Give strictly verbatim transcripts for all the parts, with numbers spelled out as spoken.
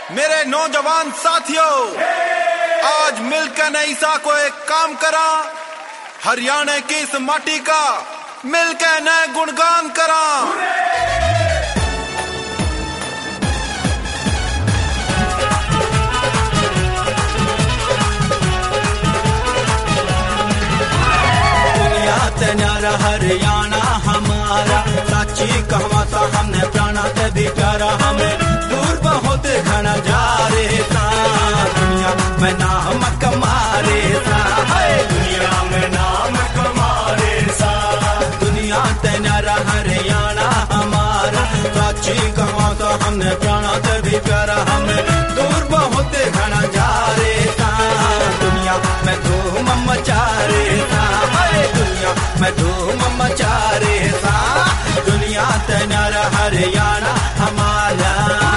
मेरे नौजवान साथियों, आज मिलकर नईसा को एक काम करा, हरियाणा की इस माटी का मिलकर नए गुणगान करा। न्यारा हरियाणा हमारा, साची कहवा सा हमने प्राणा ते भी प्यारा, हमें दूर बहुत घना जा रे सा, दुनिया में नाम कमारे सा, दुनिया में नाम कमारे सा। दुनिया ते न्यारा हरियाणा हमारा, साची कहवा सा हमने प्राणा ते भी प्यारा, हमें दूर बहुत घना जा रे सा, दुनिया में धूम मचा रे सा, दुनिया में धूम मचा रे सा, दुनिया ते न्यारा हरियाणा हमारा।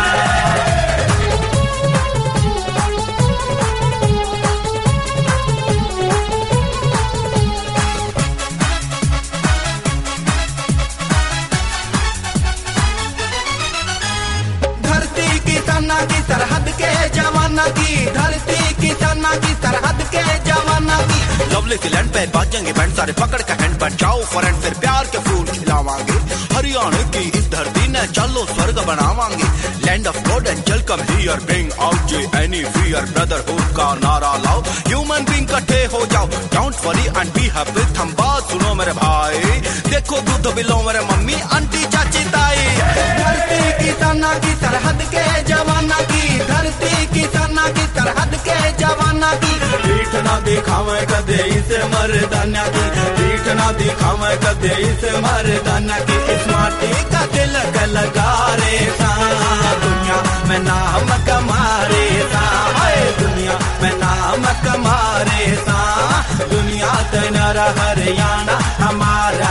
धरती की तना की सरहद के जवाना की, धरती की तना की सरहद के जवाना की, लवली के लैंड पे बाजेंगे बैंड सारे पकड़ का हैंड बैंड, जाओ फ्रेंड फिर प्यार के फूल खिलावांगे, हरियाणा की इस धरती ने चलो स्वर्ग बनावांगे, land of God and welcome here, bring out जे एनी फियर, ब्रदरहुड का नारा लाओ, ह्यूमन बीइंग इकट्ठे हो जाओ, don't worry and be happy, थम बात सुनो मेरे भाई, देखो दूध बिलो मेरे मम्मी आंटी चाची ताई, धरती की तना की सरहद के जवाना की, धरती की तना की सरहद के जवाना की, पीठ ना दिखावे कदे इसे मर्दाना की, पीठ ना दिखावे कदे इसे मर्दाना की, इस माटी का दिल लगा रे सा, दुनिया में नाम कमारे सा, दुनिया में नाम कमारे सा, दुनिया ते न्यारा हरियाणा हमारा।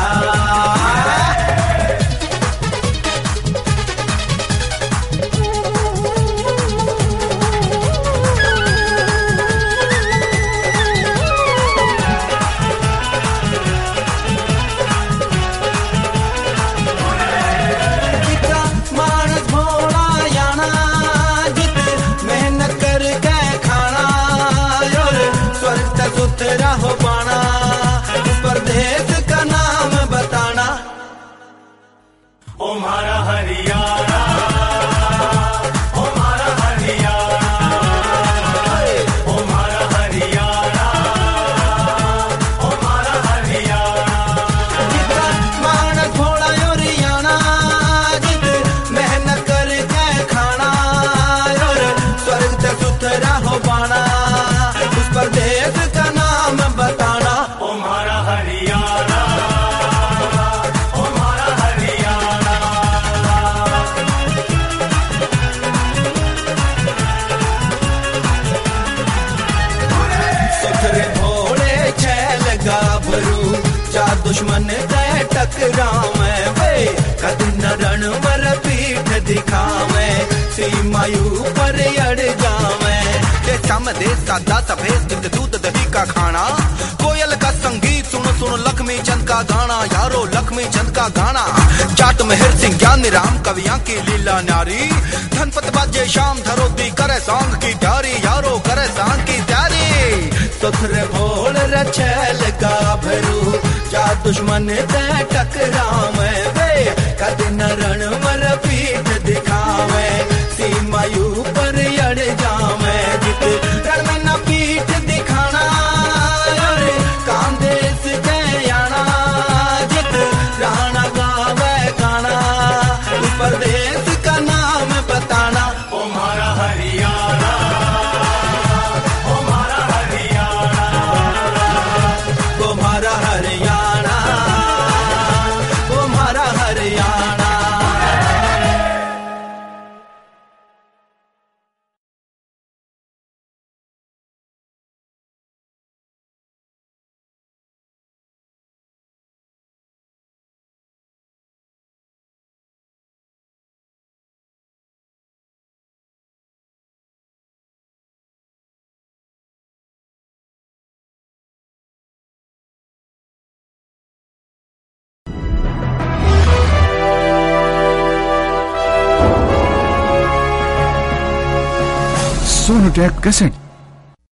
हो पाना, परदेश का नाम बताना, ओ मारा हरियाणा, ओ मारा हरियाणा, ओ मारा हरियाणा, ओ मारा हरियाणा, जितना मानस घोड़ा योरियाना, जित मेहनत करके खाना, और स्वर्ग से सुथरा हो पाना, उस परदेश का नाम बताना, ओ मारा हरियाणा, ओ मारा हरियाणा। सुथरे भोले छैल गाभरू, जा दुश्मन ते टकरावे वे, कद न रण मर पीठ दिखावे, सीमायु पर अड़ जावे, सम देश का दाता भेस जिंद दूध दही का खाना, कोयल का संगीत सुनो सुनो लक्ष्मी चंद का गाना, यारो लक्ष्मी चंद का गाना, जाट मेहर सिंह ज्ञानी राम कवियां की लीला न्यारी, धनपत बाजे शाम धरोती करे सांग की तैयारी, यारो करे सांग की तैयारी, सुथरे भोल रछैल गाभरू, जा दुश्मन ते टकरावे वे, कद न रण मर पीठ दिखावे, सीमायु पर अड़ जावे, जित रण में न पीठ दिखाना, कांदेश जयाना, जित राणा गावे गाना, उस परदेश का नाम बताना, ओ मारा हरियाणा, ओ मारा हरियाणा, वो मारा हरियाणा, वो मारा हरियाणा। सोनोटेक कैसेट।